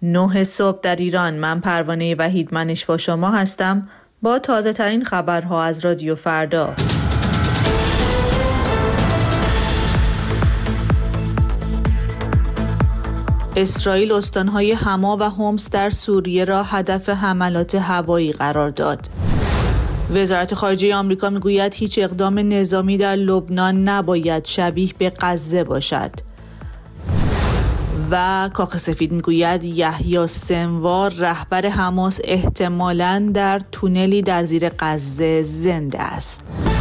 9 صبح در ایران. من پروانه وحیدمنش با شما هستم با تازه ترین خبرها از رادیو فردا. اسرائیل استانهای حما و حمص در سوریه را هدف حملات هوایی قرار داد. وزارت خارجه آمریکا میگوید هیچ اقدام نظامی در لبنان نباید شبیه به غزه باشد. و کاخ سفید میگوید یحیی سنوار رهبر حماس احتمالاً در تونلی در زیر غزه زنده است.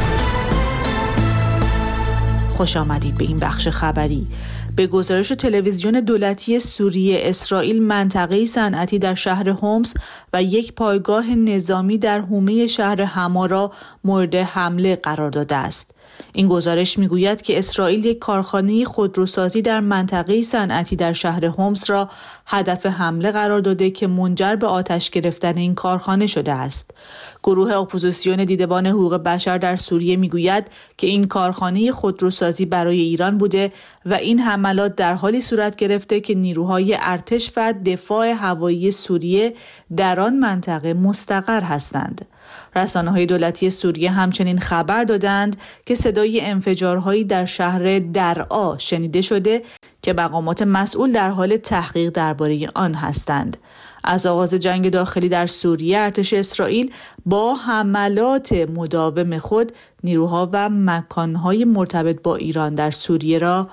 خوش آمدید به این بخش خبری. به گزارش تلویزیون دولتی سوریه، اسرائیل منطقه‌ای صنعتی در شهر حمص و یک پایگاه نظامی در حومه شهر حما را مورد حمله قرار داده است. این گزارش میگوید که اسرائیل یک کارخانه خودروسازی در منطقه صنعتی در شهر حمص را هدف حمله قرار داده که منجر به آتش گرفتن این کارخانه شده است. گروه اپوزیسیون دیدبان حقوق بشر در سوریه میگوید که این کارخانه خودروسازی برای ایران بوده و این حملات در حالی صورت گرفته که نیروهای ارتش و دفاع هوایی سوریه در آن منطقه مستقر هستند. رسانه‌های دولتی سوریه همچنین خبر دادند که صدای انفجارهایی در شهر درعا شنیده شده که مقامات مسئول در حال تحقیق درباره آن هستند. از آغاز جنگ داخلی در سوریه، ارتش اسرائیل با حملات مداوم خود نیروها و مکانهای مرتبط با ایران در سوریه را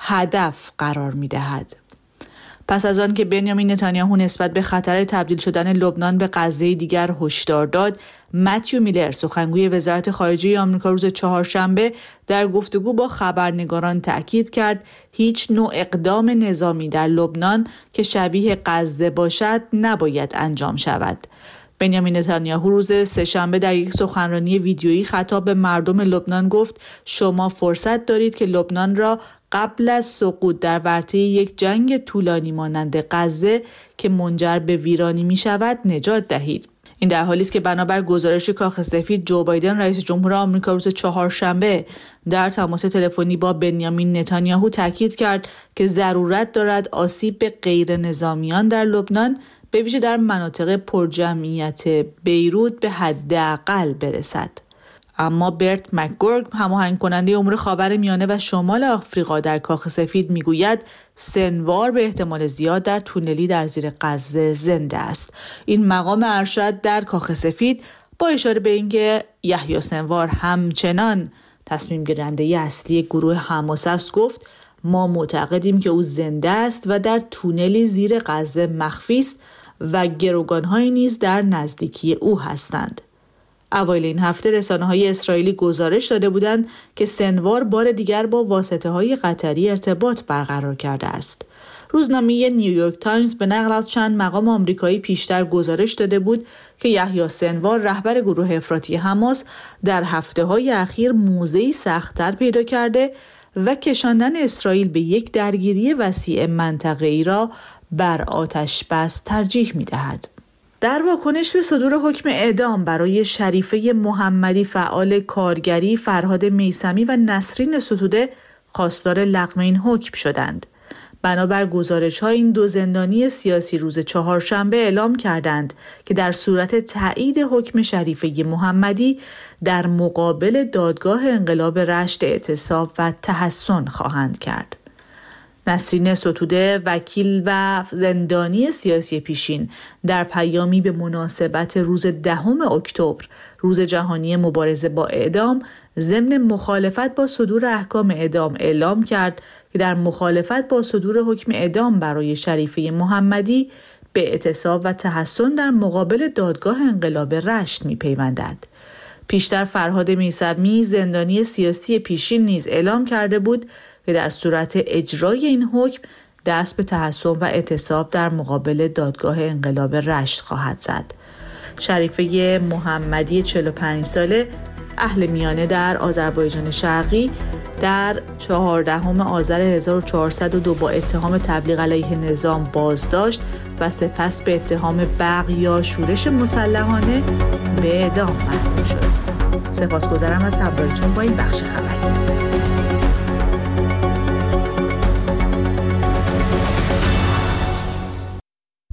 هدف قرار می‌دهد. پس از آن که بنیامین نتانیاهو نسبت به خطر تبدیل شدن لبنان به غزه دیگر هشدار داد، متیو میلر سخنگوی وزارت خارجه آمریکا روز چهارشنبه در گفتگو با خبرنگاران تأکید کرد هیچ نوع اقدام نظامی در لبنان که شبیه غزه باشد نباید انجام شود. بنیامین نتانیاهو روز سه‌شنبه در یک سخنرانی ویدیویی خطاب به مردم لبنان گفت شما فرصت دارید که لبنان را قبل از سقوط در ورطه یک جنگ طولانی مانند غزه که منجر به ویرانی می شود نجات دهید. این در حالی است که بنابر گزارش کاخ سفید، جو بایدن رئیس جمهور آمریکا روز چهارشنبه در تماس تلفنی با بنیامین نتانیاهو تاکید کرد که ضرورت دارد آسیب به غیر نظامیان در لبنان به ویژه در مناطق پرجمعیت بیروت به حداقل برسد. اما برت مکگورگ، هماهنگ کننده امور خاورمیانه و شمال آفریقا در کاخ سفید، میگوید سنوار به احتمال زیاد در تونلی در زیر غزه زنده است. این مقام ارشد در کاخ سفید با اشاره به اینکه یحیی سنوار همچنان تصمیم گیرنده اصلی گروه حماس است گفت ما معتقدیم که او زنده است و در تونلی زیر غزه مخفی است و گروگان‌هایی نیز در نزدیکی او هستند. اوایل این هفته رسانه‌های اسرائیلی گزارش داده بودند که سنوار بار دیگر با واسطه‌های قطری ارتباط برقرار کرده است. روزنامه نیویورک تایمز به نقل از چند مقام آمریکایی پیشتر گزارش داده بود که یحیی سنوار، رهبر گروه افراطی حماس، در هفته‌های اخیر موضعی سخت‌تر پیدا کرده و کشاندن اسرائیل به یک درگیری وسیع منطقه‌ای را بر آتش بس ترجیح می‌دهد. در واکنش به صدور حکم اعدام برای شریفه محمدی، فعال کارگری، فرهاد میثمی و نسرین ستوده خواستار لغو این حکم شدند. بنابر گزارش‌ها این دو زندانی سیاسی روز چهارشنبه اعلام کردند که در صورت تایید حکم شریفه محمدی در مقابل دادگاه انقلاب رشت اعتصاب و تحصن خواهند کرد. نسرین ستوده، وکیل و زندانی سیاسی پیشین، در پیامی به مناسبت روز 10 اکتبر، روز جهانی مبارزه با اعدام، ضمن مخالفت با صدور احکام اعدام اعلام کرد که در مخالفت با صدور حکم اعدام برای شریفه محمدی به اعتصاب و تحصن در مقابل دادگاه انقلاب رشت می‌پیوندد. پیشتر فرهاد میثمی، زندانی سیاسی پیشین، نیز اعلام کرده بود که در صورت اجرای این حکم دست به تحصن و اعتصاب در مقابل دادگاه انقلاب رشت خواهد زد. شریفه محمدی 45 ساله، اهل میانه در آذربایجان شرقی، در 14 آذر 1402 با اتهام تبلیغ علیه نظام بازداشت و سپس به اتهام بغی یا شورش مسلحانه به اعدام محکوم شد. سپاسگزارم از همراهیتون با این بخش خبری.